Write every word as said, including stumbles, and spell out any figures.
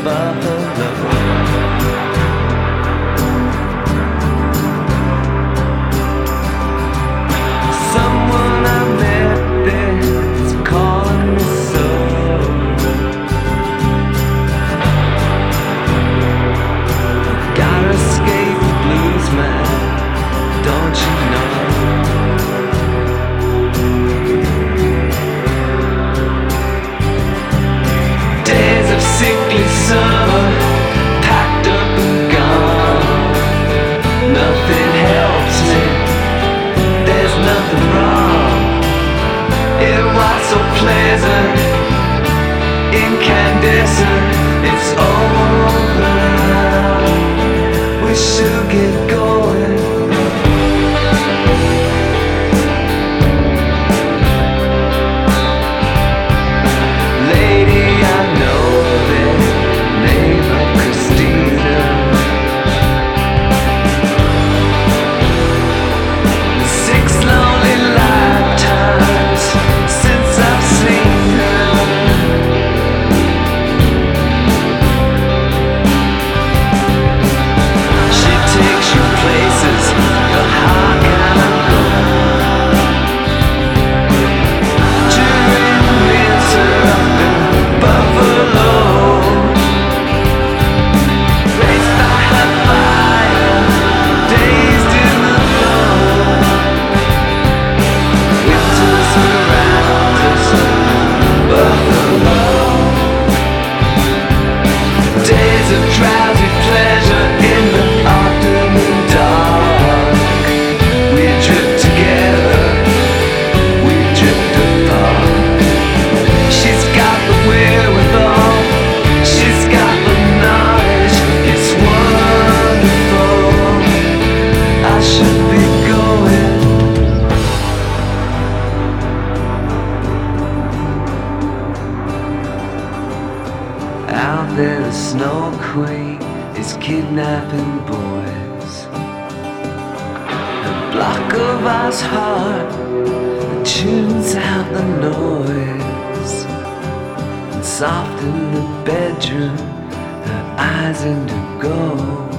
buffalo. Someone I met there's calling me so. Gotta escape the blues, man, don't you know? Days of sickly summer, packed up and gone. Nothing helps me, there's nothing wrong. It was so pleasant, incandescent. It's over, we should get going. Lady, I know that name of Christina. Six lonely lifetimes since I've seen her. She takes you places your heart cannot go. During winter up in Buffalo, raised by her fire, dazed in the glow. Winters around us, Buffalo. Days of drowsy pleasure in the afternoon dark. We drift together, we drift apart. She's got the wherewithal, she's got the knowledge. It's wonderful, I should be going. Out there the snow queen is kidnapping boys. The block of ice heart that tunes out the noise. And soft in the bedroom, her eyes indigo.